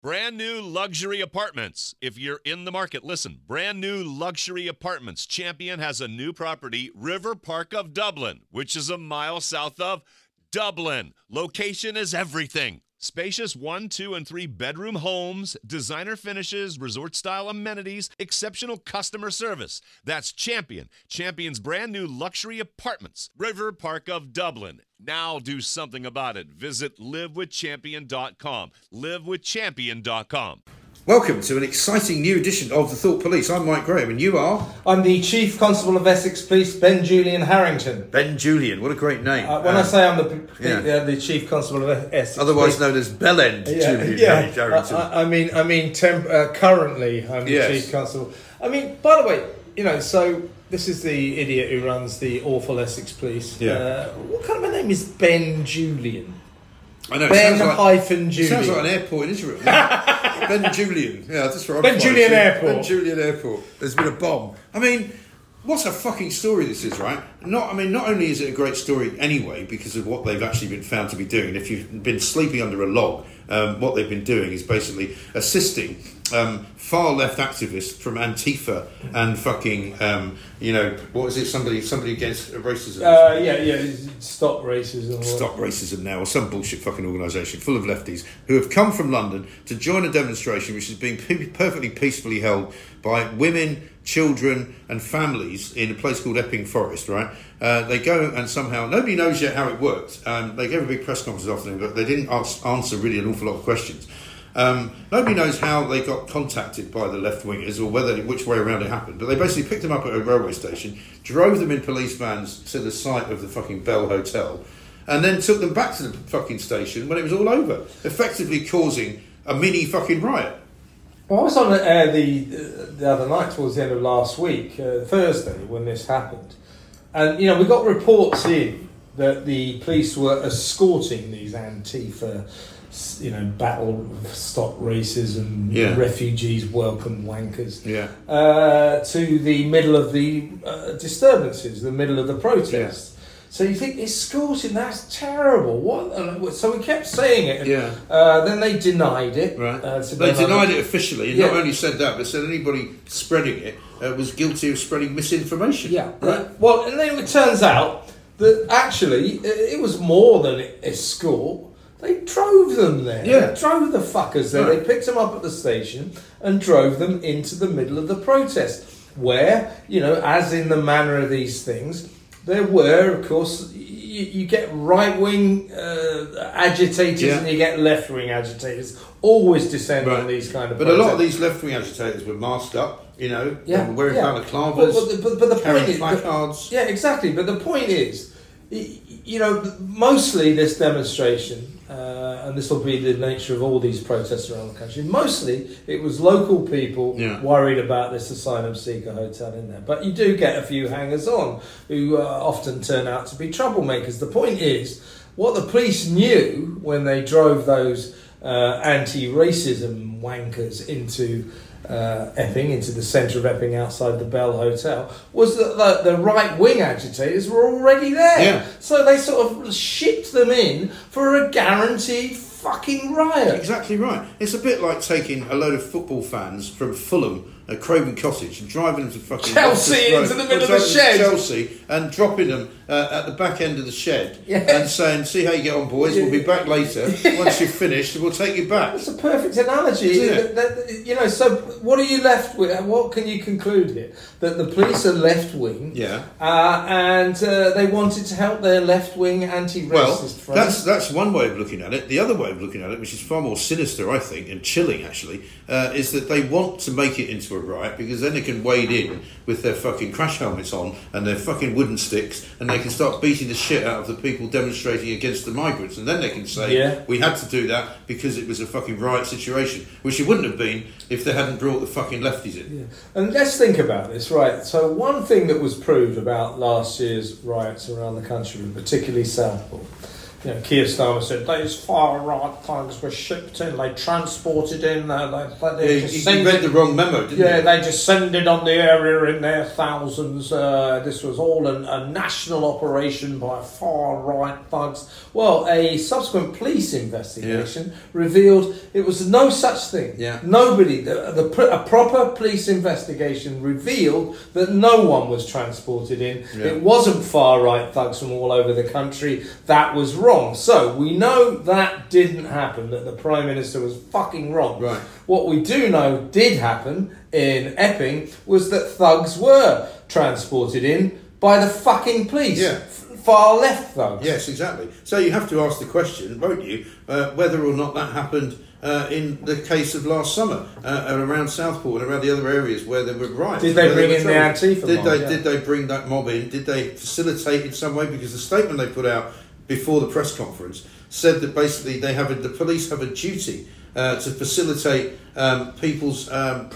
Brand new luxury apartments. If you're in the market, listen. Brand new luxury apartments. Champion has a new property, River Park of Dublin, which is a mile south of Dublin. Location is everything. Spacious 1, 2, and 3 bedroom homes, designer finishes, resort-style amenities, exceptional customer service. That's Champion. Champion's brand new luxury apartments. River Park of Dublin. Now do something about it. Visit livewithchampion.com. livewithchampion.com. Welcome to an exciting new edition of The Thought Police. I'm Mike Graham, and you are? I'm the Chief Constable of Essex Police, Ben Julian Harrington. Ben Julian, what a great name. When I say I'm the Chief Constable of Essex otherwise Police, known as Bellend Julian Harrington. Currently I'm the Chief Constable. I mean, by the way, so this is the idiot who runs the awful Essex Police. Yeah. What kind of a name is Ben Julian? I know, Ben Julian. It sounds like an airport in Israel. Ben Julian. Yeah, that's right. Ben Julian Airport. Ben Julian Airport. There's been a bomb. I mean, what a fucking story this is, right? Not only is it a great story anyway because of what they've actually been found to be doing. And if you've been sleeping under a log, what they've been doing is basically assisting far left activists from Antifa and fucking what was it? Somebody against racism. Stop racism. Stop racism now, or some bullshit fucking organisation full of lefties who have come from London to join a demonstration which is being perfectly peacefully held by women, children, and families in a place called Epping Forest. Right? They go and somehow nobody knows yet how it worked. They gave a big press conference this afternoon, but they didn't answer really an awful lot of questions. Nobody knows how they got contacted by the left-wingers or which way around it happened, but they basically picked them up at a railway station, drove them in police vans to the site of the fucking Bell Hotel, and then took them back to the fucking station when it was all over, effectively causing a mini fucking riot. Well, I was on air the other night towards the end of last week, Thursday, when this happened, and we got reports in that the police were escorting these Antifa battle stop racism, refugees welcome wankers, to the middle of the disturbances, the middle of the protests. Yeah. So you think escorting, that's terrible. What? So we kept saying it. And, then they denied it. Right. They denied it officially, and not only said that, but said anybody spreading it was guilty of spreading misinformation. Yeah. Right. Well, and then it turns out that actually it was more than escort. They drove them there. Yeah. They drove the fuckers there. Right. They picked them up at the station and drove them into the middle of the protest, where, as in the manner of these things, there were, of course, you get right-wing agitators and you get left-wing agitators. Always descend on these kind of protests. But a lot of these left-wing agitators were masked up, wearing balaclavas, but the carrying point is, placards. Exactly. But the point is, mostly this demonstration, and this will be the nature of all these protests around the country, mostly it was local people worried about this asylum seeker hotel in there. But you do get a few hangers-on who often turn out to be troublemakers. The point is, what the police knew when they drove those anti-racism wankers into Epping, into the centre of Epping outside the Bell Hotel, was that the right-wing agitators were already there. Yeah. So they sort of shipped them in for a guaranteed fucking riot. Exactly right. It's a bit like taking a load of football fans from Fulham at Craven Cottage and driving them to fucking Chelsea into the middle of the shed. Chelsea and dropping them at the back end of the shed and saying, "See how you get on, boys. We'll be back later. Once you've finished, we'll take you back." That's a perfect analogy. So what are you left with? What can you conclude here? That the police are left wing, and they wanted to help their left wing anti-racist friends. That's one way of looking at it. The other way of looking at it, which is far more sinister, I think, and chilling actually, is that they want to make it into a riot because then they can wade in with their fucking crash helmets on and their fucking wooden sticks, and they can start beating the shit out of the people demonstrating against the migrants, and then they can say we had to do that because it was a fucking riot situation, which it wouldn't have been if they hadn't brought the fucking lefties in. Yeah. And let's think about this, right? So one thing that was proved about last year's riots around the country, particularly Southport, Keir Starmer said those far right thugs were shipped in, they transported in, they You read the wrong memo, didn't you? Yeah, they descended on the area in their thousands. This was all a national operation by far right thugs. Well, a subsequent police investigation revealed it was no such thing. Yeah. Nobody, a proper police investigation revealed that no one was transported in. Yeah. It wasn't far right thugs from all over the country. That was wrong. So we know that didn't happen, that the Prime Minister was fucking wrong. Right. What we do know did happen in Epping was that thugs were transported in by the fucking police. Yeah. Far left thugs. Yes, exactly. So you have to ask the question, won't you, whether or not that happened in the case of last summer around Southport and around the other areas where there were riots. Did they bring in the Antifa mob? Did they bring that mob in? Did they facilitate in some way? Because the statement they put out before the press conference said that basically the police have a duty to facilitate people's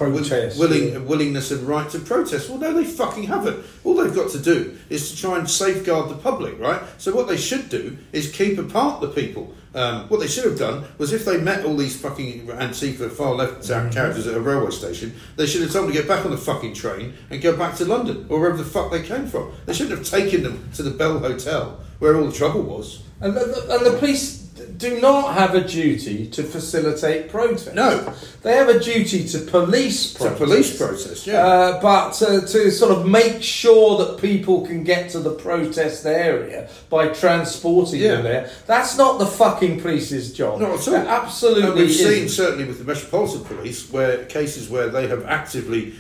willingness and right to protest. Well, no, they fucking haven't. All they've got to do is to try and safeguard the public, right? So what they should do is keep apart the people. What they should have done was, if they met all these fucking Antifa far left characters at a railway station, they should have told them to get back on the fucking train and go back to London or wherever the fuck they came from. They shouldn't have taken them to the Bell Hotel where all the trouble was. And the police do not have a duty to facilitate protest. No. They have a duty to police protest. To police protest, yeah. But to sort of make sure that people can get to the protest area by transporting them there, that's not the fucking police's job. Not at all. Absolutely. And we've seen, isn't. certainly with the Metropolitan Police, where cases where they have actively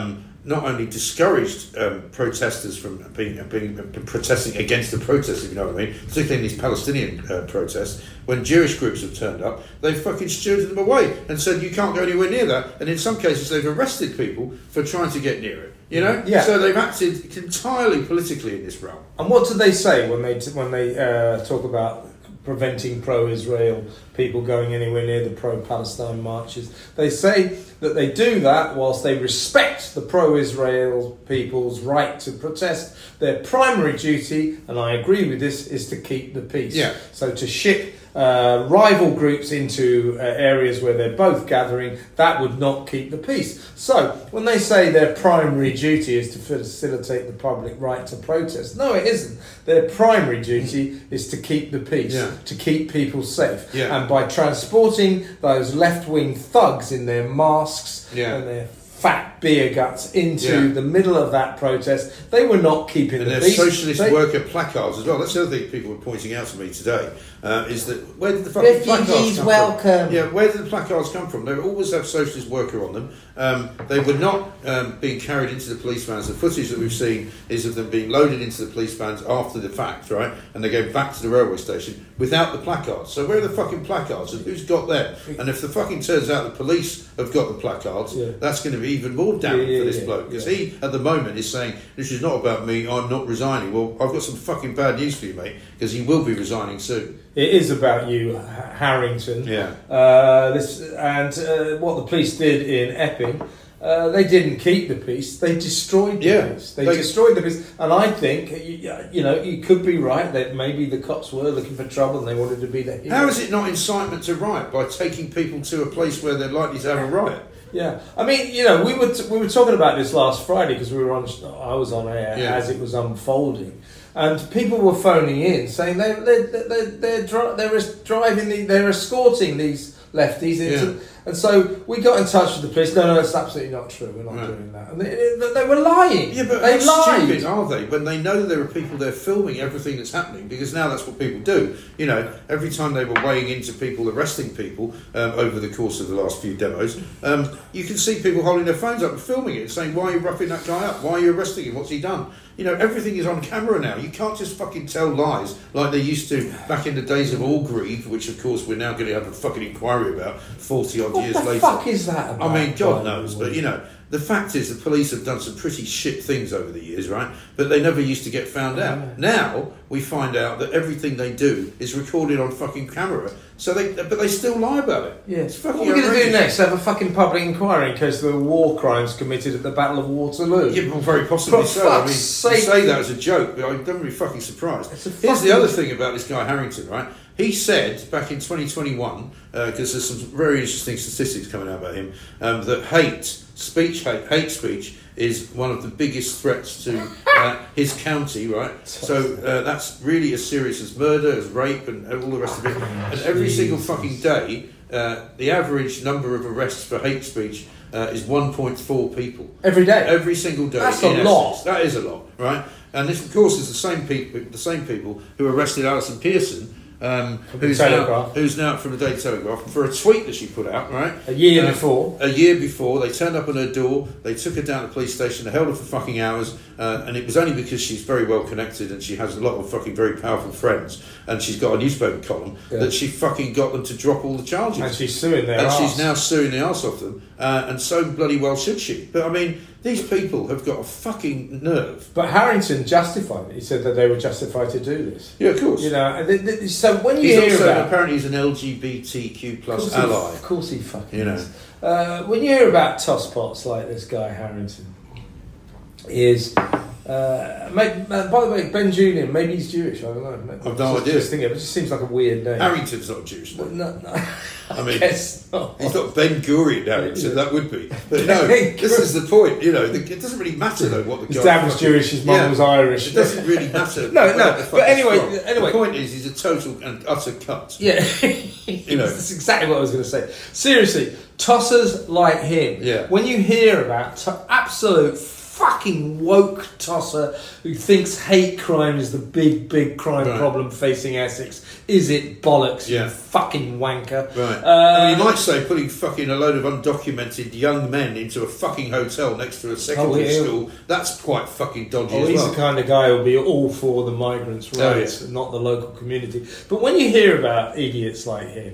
not only discouraged protesters from being protesting against the protests, if you know what I mean, particularly in these Palestinian protests, when Jewish groups have turned up, they've fucking stewarded them away and said you can't go anywhere near that, and in some cases they've arrested people for trying to get near it. You know, so they've acted entirely politically in this realm. And what do they say when they talk about preventing pro-Israel people going anywhere near the pro-Palestine marches? They say that they do that whilst they respect the pro-Israel people's right to protest. Their primary duty, and I agree with this, is to keep the peace. Yeah. So to ship rival groups into areas where they're both gathering, that would not keep the peace. So when they say their primary duty is to facilitate the public right to protest, no, it isn't. Their primary duty is to keep the peace, to keep people safe. And by transporting those left-wing thugs in their masks and their fat beer guts into the middle of that protest, they were not keeping the peace. And their socialist worker placards as well. That's the other thing people were pointing out to me today, is that where did the fucking placards come welcome. from? Yeah, where did the placards come from? They always have socialist worker on them. They were not being carried into the police vans. The footage that we've seen is of them being loaded into the police vans after the fact, right? And they go back to the railway station without the placards. So where are the fucking placards? And who's got them? And if the fucking turns out the police have got the placards, that's going to be even more damning for this bloke. Because he, at the moment, is saying, this is not about me, I'm not resigning. Well, I've got some fucking bad news for you, mate, because he will be resigning soon. It is about you, Harrington. Yeah. What the police did in Epping, they didn't keep the peace. They destroyed the peace. They destroyed the peace. And I think, you could be right that maybe the cops were looking for trouble and they wanted to be the hero. How is it not incitement to riot by taking people to a place where they're likely to have a riot? Yeah, I mean, we were talking about this last Friday because I was on air as it was unfolding, and people were phoning in saying they're escorting these lefties into. And so we got in touch with the police. No, that's absolutely not true. We're not doing that. And they were lying. Yeah, but they how lied. stupid are they when they know there are people there filming everything that's happening? Because now that's what people do. Every time they were weighing into people, arresting people over the course of the last few demos, you can see people holding their phones up and filming it, saying, "Why are you roughing that guy up? Why are you arresting him? What's he done?" Everything is on camera now. You can't just fucking tell lies like they used to back in the days of Orgreave, which of course we're now going to have a fucking inquiry about 40 odd odd years later. What the fuck is that about? I mean, God knows, but you know, the fact is the police have done some pretty shit things over the years, right? But they never used to get found out. Yeah. Now we find out that everything they do is recorded on fucking camera. But they still lie about it. Yeah. It's fucking What are we going to do outrageous. next? Have a fucking public inquiry in case there were war crimes committed at the Battle of Waterloo? Yeah, well, very possibly For so. I mean, fuck's you sake. say that as a joke, but I don't be fucking surprised. It's a Here's fucking- the other thing about this guy Harrington, right? He said back in 2021, because there's some very interesting statistics coming out about him, that hate speech is one of the biggest threats to his county, right? So that's really as serious as murder, as rape, and all the rest of it. And every single fucking day, the average number of arrests for hate speech is 1.4 people. Every day? Every single day. That's in a lot. essence. That is a lot, right? And this, of course, is the same people who arrested Alison Pearson, who's now from the Daily Telegraph, for a tweet that she put out, right? A year before. A year before, they turned up on her door, they took her down to the police station, they held her for fucking hours, and it was only because she's very well connected and she has a lot of fucking very powerful friends, and she's got a newspaper column, that she fucking got them to drop all the charges. And she's suing their And arse. she's now suing the arse off them, and so bloody well should she. But I mean, these people have got a fucking nerve. But Harrington justified it. He said that they were justified to do this. Yeah, of course. You know, and so when you He's hear also about... apparently he's an LGBTQ plus Of ally. Of course he fucking You know. is. When you hear about tosspots like this guy Harrington, is... by the way, Ben Julian, maybe he's Jewish, I don't know. I've no idea. Just thinking, it just seems like a weird name. Harrington's not Jewish. Well, no, I mean, guess not. he's not Ben Gurion Harrington, that would be. But no, this is the point, you know, it doesn't really matter though what the His guy... dad was Jewish, his mum was Irish. It doesn't really matter. No, where no, the fuck but he's anyway, from. The point is, he's a total and utter cunt. Yeah, You know. That's exactly what I was going to say. Seriously, tossers like him. Yeah. When you hear about absolute fucking woke tosser who thinks hate crime is the big crime Right. problem facing Essex, is it bollocks? Yeah. You fucking wanker. Right. I mean, you might say putting fucking a load of undocumented young men into a fucking hotel next to a secondary school, that's quite fucking dodgy as he's well. the kind of guy who'll be all for the migrants' Oh, rights, yeah. not the local community. But when you hear about idiots like him,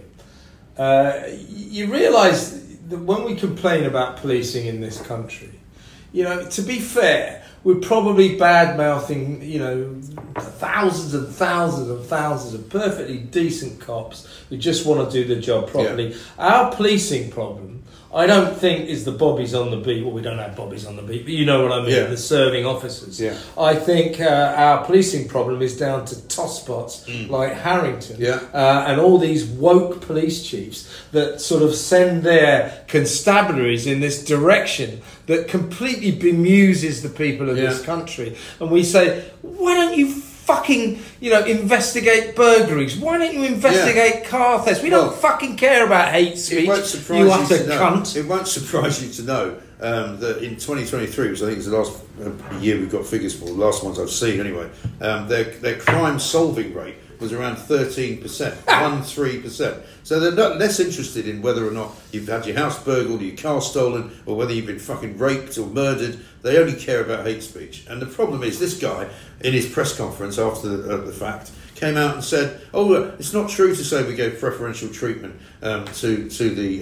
you realise that when we complain about policing in this country, you know, to be fair, we're probably bad-mouthing, you know, thousands and thousands and thousands of perfectly decent cops who just want to do the job properly. Yeah. Our policing problem, I don't think, is the bobbies on the beat. Well, we don't have bobbies on the beat, but you know what I mean, Yeah. the serving officers. Yeah. I think our policing problem is down to tosspots like Harrington Yeah. and all these woke police chiefs that sort of send their constabularies in this direction that completely bemuses the people of this Yeah. country. And we say, why don't you fucking, you know, investigate burglaries? Why don't you investigate car thefts? We don't Well, fucking care about hate speech. It won't surprise you you utter to know. cunt. It won't surprise you to know that in 2023, which I think is the last year we've got figures for, the last ones I've seen anyway, their crime solving rate was around 13%, 13%. So they're not less interested in whether or not you've had your house burgled, or your car stolen, or whether you've been fucking raped or murdered. They only care about hate speech. And the problem is, this guy, in his press conference after the fact, came out and said, "Oh, look, it's not true to say we gave preferential treatment to the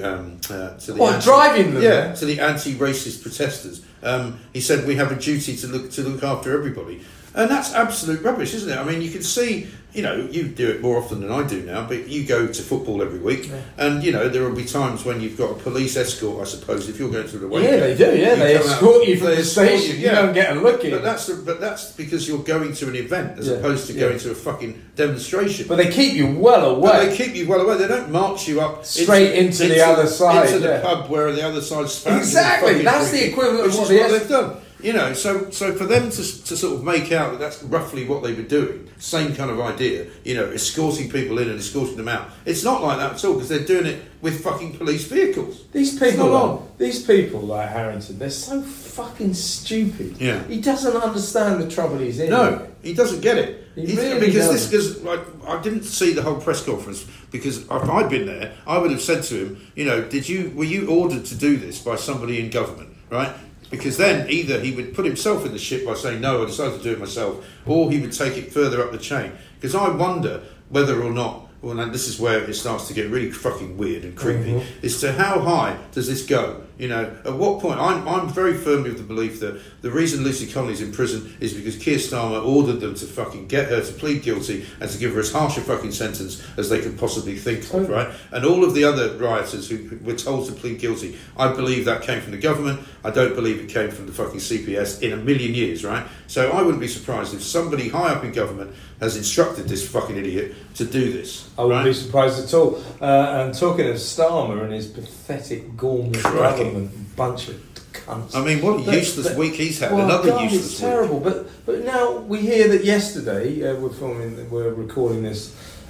driving them? Yeah, to the anti-racist protesters." He said we have a duty to look after everybody, and that's absolute rubbish, isn't it? I mean, you can see, you know, you do it more often than I do now, but you go to football every week, and you know there will be times when you've got a police escort, I suppose, if you're going to the away Yeah, game. they do. Yeah, they come out- escort you from they the escort station. You yeah. don't get a look in. But that's because you're going to an event as Yeah, opposed to yeah. going to a fucking demonstration. But they keep you well But away. they keep you well away. They don't march you up Straight into the other side, into the yeah. pub where the other side's standing. Exactly, fucking that's the drinking, equivalent of which what is the what they've done. You know, so for them to sort of make out that that's roughly what they were doing, same kind of idea. You know, escorting people in and escorting them out. It's not like that at all because they're doing it with fucking police vehicles. These It's not people, on. like Harrington, they're so fucking stupid. Yeah. He doesn't understand the trouble he's in. No, he doesn't get it. He really Because I didn't see the whole press conference because if I'd been there, I would have said to him, you know, were you ordered to do this by somebody in government, right? Because then either he would put himself in the shit by saying, no, I decided to do it myself, or he would take it further up the chain. Because I wonder whether or not well, and this is where it starts to get really fucking weird and creepy, is to how high does this go? You know, at what point? I'm very firmly of the belief that the reason Lucy Connolly's in prison is because Keir Starmer ordered them to fucking get her to plead guilty and to give her as harsh a fucking sentence as they could possibly think of, right? And all of the other rioters who were told to plead guilty, I believe that came from the government. I don't believe it came from the fucking CPS in a million years, right? So I wouldn't be surprised if somebody high up in government has instructed this fucking idiot to do this. I wouldn't be surprised at all. And talking of Starmer and his pathetic, gormless government, bunch of cunts. I mean, what a useless week he's had. Well, Another God, useless it's terrible. But now we hear that yesterday, we're recording this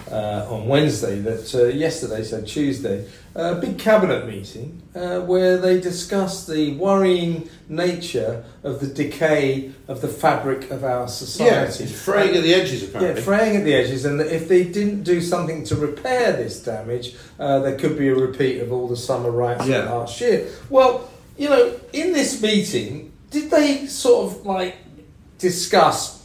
on Wednesday, that yesterday, so Tuesday, a big cabinet meeting where they discussed the worrying nature of the decay of the fabric of our society. Yeah, it's fraying at the edges, apparently. Yeah, fraying at the edges, and that if they didn't do something to repair this damage, there could be a repeat of all the summer riots of last year. Well, you know, in this meeting, did they sort of like discuss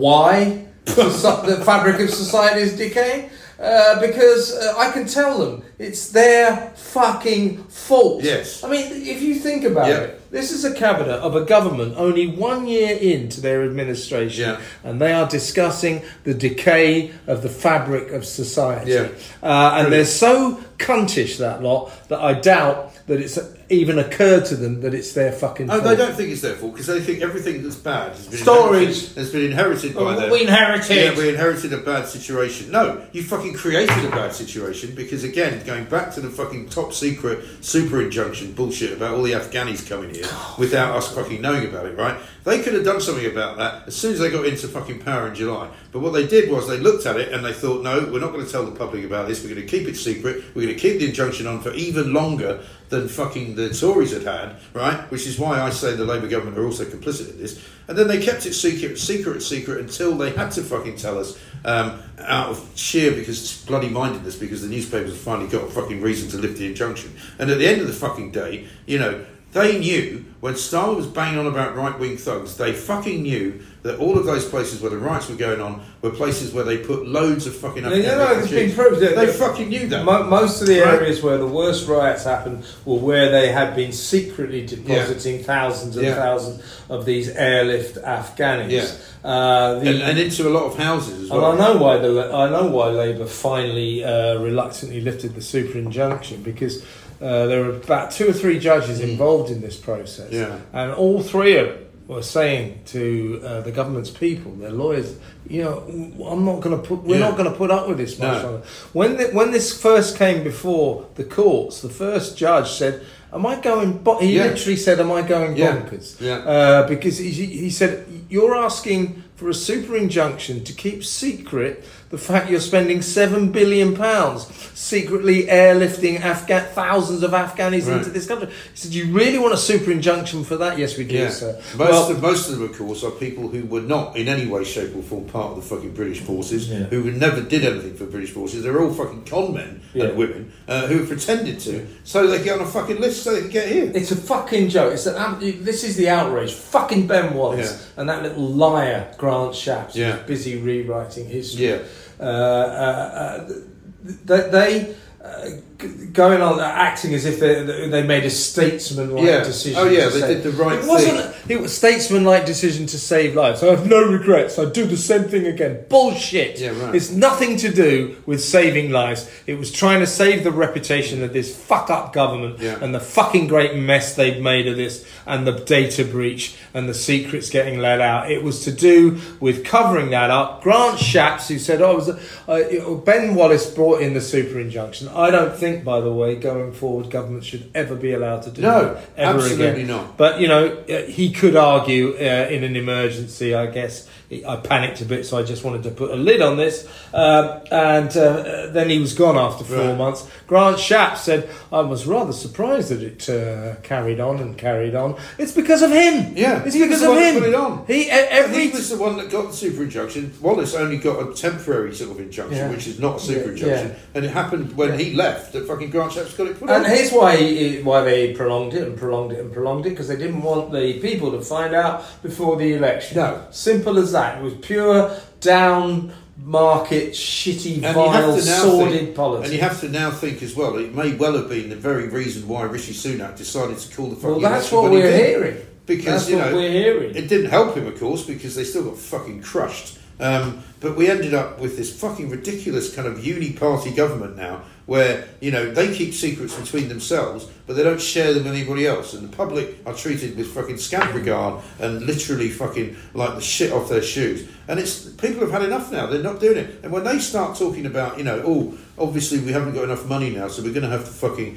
why the fabric of society is decaying? Because I can tell them it's their fucking fault. Yes. I mean, if you think about it, this is a cabinet of a government only 1 year into their administration, and they are discussing the decay of the fabric of society. And they're so cuntish, that lot, that I doubt that it's even occurred to them that it's their fucking fault. Oh, they don't think it's their fault because they think everything that's bad has been inherited by them. We inherited. Yeah, we inherited a bad situation. No, you fucking created a bad situation because, again, going back to the fucking top secret super injunction bullshit about all the Afghanis coming here without us fucking knowing about it, right? They could have done something about that as soon as they got into fucking power in July. But what they did was they looked at it and they thought, no, we're not going to tell the public about this. We're going to keep it secret. We're going to keep the injunction on for even longer than fucking the Tories had, right? Which is why I say the Labour government are also complicit in this. And then they kept it secret until they had to fucking tell us out of sheer bloody mindedness because the newspapers have finally got a fucking reason to lift the injunction. And at the end of the fucking day, you know, they knew when Starmer was banging on about right-wing thugs, they fucking knew that all of those places where the riots were going on were places where they put loads of fucking it's been proved. They fucking knew that. Most of the areas where the worst riots happened were where they had been secretly depositing thousands and thousands of these airlift Afghanis. And into a lot of houses as well. And I know why Labour finally reluctantly lifted the super injunction, because there were about 2 or 3 judges involved in this process, and all 3 of them were saying to the government's people, their lawyers, you know, we're not going to put up with this much longer. When this first came before the courts, the first judge said, "Am I going?" He literally said, "Am I going bonkers?" Because he said, "You're asking for a super injunction to keep secret the fact you're spending £7 billion secretly airlifting thousands of Afghanis into this country." He said, "You really want a super injunction for that?" "Yes, we do, sir." Most of them, of course, are people who were not in any way, shape or form part of the fucking British forces, who never did anything for British forces. They're all fucking con men and women who have pretended to, so they get on a fucking list so they can get here. It's a fucking joke. This is the outrage. Fucking Ben Wallace and that little liar Grant Shapps who's busy rewriting history. They going on acting as if they made a statesman-like decision. They did the right thing. It was a statesman-like decision to save lives. I have no regrets. I do the same thing again. Bullshit. It's nothing to do with saving lives. It was trying to save the reputation of this fuck-up government and the fucking great mess they've made of this and the data breach and the secrets getting let out. It was to do with covering that up. Grant Shapps, who said, Ben Wallace brought in the super injunction. I don't think, by the way, going forward, government should ever be allowed to do that. Ever absolutely again. not. But, you know, he could argue in an emergency, I guess. I panicked a bit, so I just wanted to put a lid on this. Then he was gone after 4 months. Grant Shapps said, "I was rather surprised that it carried on and carried on. It's because of him. It's because of him. Put it on. He was the one that got the super injunction. Wallace only got a temporary sort of injunction, which is not a super injunction. And it happened when he left that fucking Grant Shapps got it put on. And here's why they prolonged it, because they didn't want the people to find out before the election. No. Simple as that. It was pure down market, shitty, And vile, sordid politics. And you have to now think as well, it may well have been the very reason why Rishi Sunak decided to call the fucking Well, that's election what when he we're did. hearing. Because, that's what we're hearing. It didn't help him, of course, because they still got fucking crushed. But we ended up with this fucking ridiculous kind of uni-party government now, where, they keep secrets between themselves, but they don't share them with anybody else. And the public are treated with fucking scant regard and literally fucking like the shit off their shoes. And people have had enough now. They're not doing it. And when they start talking about, obviously we haven't got enough money now, so we're going to have to fucking,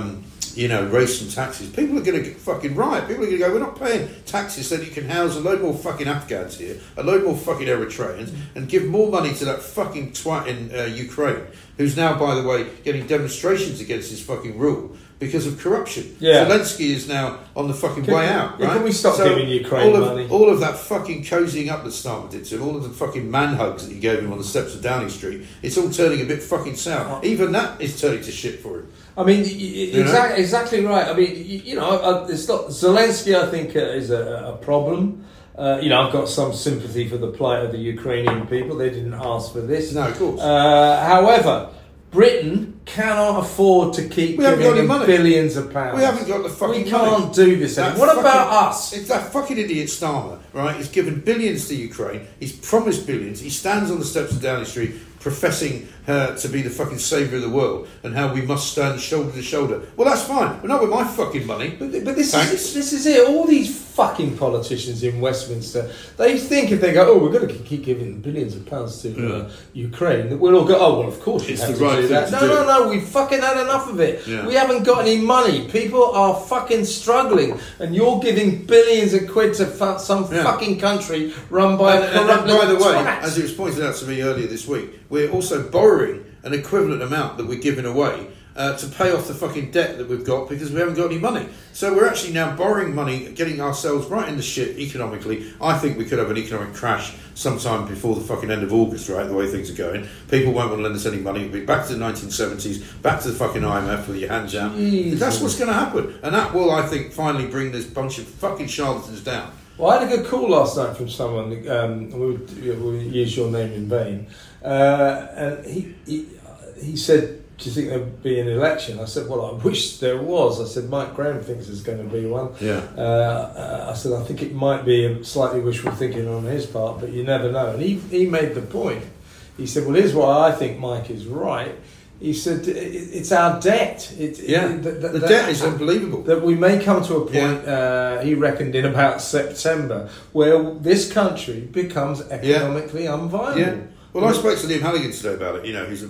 raise some taxes. People are going to fucking riot. People are going to go, we're not paying taxes so that you can house a load more fucking Afghans here, a load more fucking Eritreans, and give more money to that fucking twat in Ukraine, who's now, by the way, getting demonstrations against his fucking rule because of corruption. Yeah. Zelensky is now on the fucking way out, right? Can we stop giving Ukraine money? All of that fucking cozying up that Starmer did to him, all of the fucking man hugs that he gave him on the steps of Downing Street, it's all turning a bit fucking sour. Even that is turning to shit for him. I mean, exactly right. I mean, it's not Zelensky. I think is a problem. I've got some sympathy for the plight of the Ukrainian people. They didn't ask for this. No, of course. However, Britain cannot afford to keep giving them billions of pounds. We haven't got the fucking money. We can't do this anymore. What about us? It's that fucking idiot Starmer, right? He's given billions to Ukraine. He's promised billions. He stands on the steps of Downing Street professing her to be the fucking saviour of the world and how we must stand shoulder to shoulder. Well, that's fine. But not with my fucking money. But this is it. All these fucking politicians in Westminster, they think if they go, we're going to keep giving billions of pounds to Ukraine, that we'll all go, well, of course you have to do that. No, we've fucking had enough of it. Yeah. We haven't got any money. People are fucking struggling, and you're giving billions of quid to some fucking country run by a corrupt by the way, twats. as it was pointed out to me earlier this week, we're also borrowing an equivalent amount that we're giving away to pay off the fucking debt that we've got because we haven't got any money. So we're actually now borrowing money, getting ourselves right in the shit economically. I think we could have an economic crash sometime before the fucking end of August, right, the way things are going. People won't want to lend us any money. We'll be back to the 1970s, back to the fucking IMF with your hands out. That's what's going to happen. And that will, I think, finally bring this bunch of fucking charlatans down. Well, I had a good call last night from someone, we'll use your name in vain, and he said, do you think there'll be an election? I said, well, I wish there was. I said, Mike Graham thinks there's going to be one. Yeah. I said, I think it might be a slightly wishful thinking on his part, but you never know. And he made the point. He said, well, here's why I think Mike is right. He said, it's our debt. The debt is unbelievable. That we may come to a point, he reckoned, in about September, where this country becomes economically unviable. Yeah. Well, I spoke to Liam Halligan today about it. He's a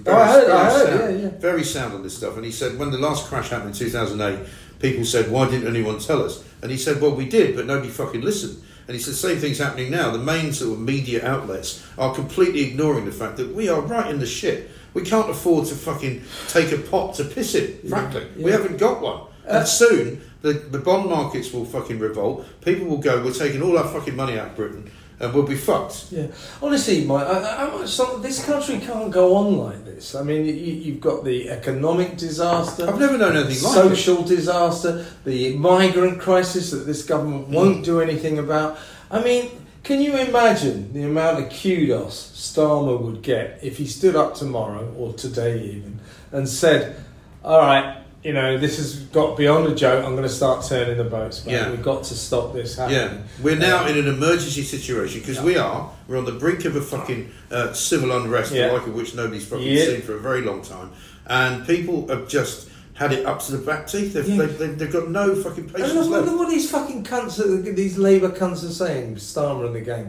very sound on this stuff. And he said when the last crash happened in 2008, people said, why didn't anyone tell us? And he said, well, we did, but nobody fucking listened. And he said, the same thing's happening now. The main sort of media outlets are completely ignoring the fact that we are right in the shit. We can't afford to fucking take a pot to piss in, frankly. We haven't got one. And soon, the bond markets will fucking revolt. People will go, we're taking all our fucking money out of Britain, and we'll be fucked. Yeah. Honestly, Mike, this country can't go on like this. I mean, you've got the economic disaster. I've never known anything like it. Social disaster, the migrant crisis that this government won't do anything about. I mean, can you imagine the amount of kudos Starmer would get if he stood up tomorrow, or today even, and said, all right, this has got beyond a joke, I'm going to start turning the boats back. Yeah. We've got to stop this happening. Yeah, we're now in an emergency situation, because we're on the brink of a fucking civil unrest, the like of which nobody's fucking seen for a very long time. And people have just had it up to the back teeth. They've got no fucking patience left. What these fucking cunts, these Labour cunts are saying, Starmer and the gang.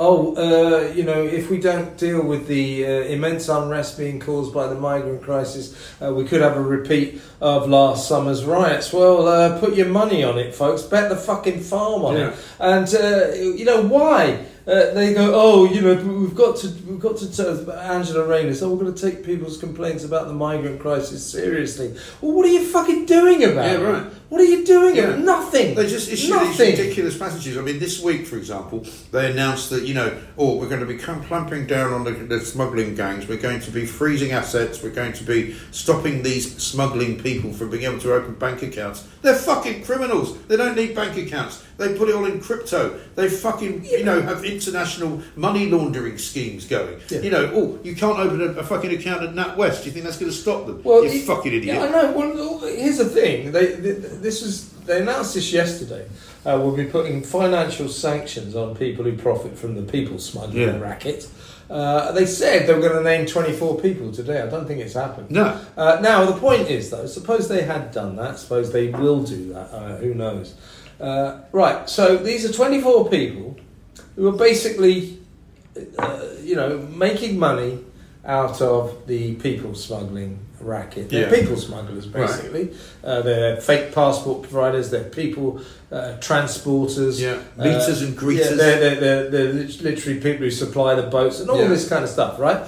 If we don't deal with the immense unrest being caused by the migrant crisis, we could have a repeat of last summer's riots. Well, put your money on it, folks. Bet the fucking farm on it. And why? They go, we've got to Angela Rayner. So we're going to take people's complaints about the migrant crisis seriously. Well, what are you fucking doing about it? Right. What are you doing about it? Nothing. They just issue these ridiculous passages. I mean, this week, for example, they announced that, we're going to be clamping down on the smuggling gangs. We're going to be freezing assets. We're going to be stopping these smuggling people from being able to open bank accounts. They're fucking criminals. They don't need bank accounts. They put it all in crypto. They fucking, have international money laundering schemes going. Yeah. You know, you can't open a fucking account at NatWest. Do you think that's going to stop them? Well, you fucking idiot. Yeah, I know. Well, here's the thing. They announced this yesterday. We'll be putting financial sanctions on people who profit from the people smuggling racket. They said they were going to name 24 people today. I don't think it's happened. No. Now, the point is, though, suppose they had done that. Suppose they will do that. Who knows? Right, so these are 24 people who are basically, making money out of the people smuggling racket. They're people smugglers, basically. Right. They're fake passport providers. They're people transporters. Yeah, meters and greeters. They're literally people who supply the boats and all this kind of stuff, right?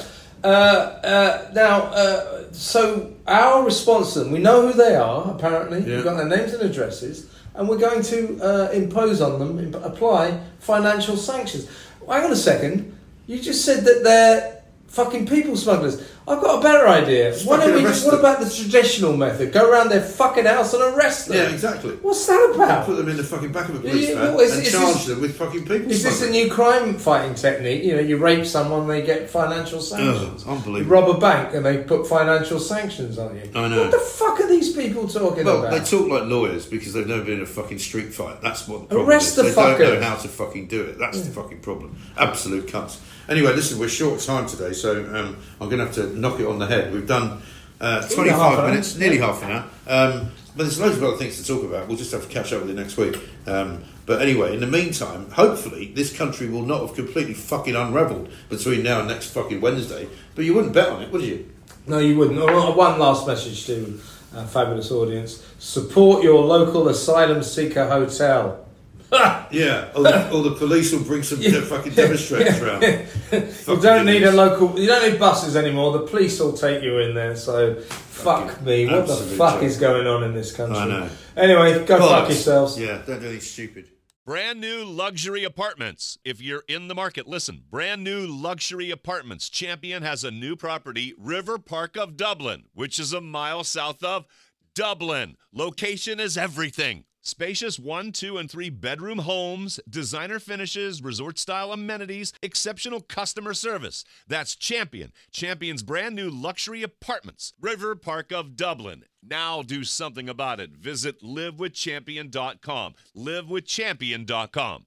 So our response to them, we know who they are, apparently. We've got their names and addresses, and we're going to impose on them, apply financial sanctions. Hang on a second. You just said that they're fucking people smugglers. I've got a better idea. What about the traditional method? Go around their fucking house and arrest them. Yeah, exactly. What's that about? Put them in the fucking back of a police van and charge them with fucking people. Is this a new crime fighting technique? You know, you rape someone, they get financial sanctions. Unbelievable. You rob a bank and they put financial sanctions on you. I know. What the fuck are these people talking about? They talk like lawyers because they've never been in a fucking street fight. That's what the problem Arrest is. the They fuckers. don't know how to fucking do it. That's the fucking problem. Absolute cunts. Anyway, listen, we're short time today, so I'm going to have to knock it on the head. We've done 25 minutes, nearly half an hour. But there's loads of other things to talk about. We'll just have to catch up with it next week. But anyway, in the meantime, hopefully this country will not have completely fucking unravelled between now and next fucking Wednesday. But you wouldn't bet on it, would you? No, you wouldn't. One last message to our fabulous audience. Support your local asylum seeker hotel. Yeah, or the police will bring some fucking demonstrators around. You don't need buses anymore. The police will take you in there. So fuck me. What the fuck is going on in this country? I know. Anyway, go fuck yourselves. Yeah, don't do anything stupid. Brand new luxury apartments. If you're in the market, listen. Brand new luxury apartments. Champion has a new property, River Park of Dublin, which is a mile south of Dublin. Location is everything. Spacious 1, 2, and 3 bedroom homes, designer finishes, resort-style amenities, exceptional customer service. That's Champion. Champion's brand new luxury apartments. River Park of Dublin. Now do something about it. Visit livewithchampion.com. livewithchampion.com.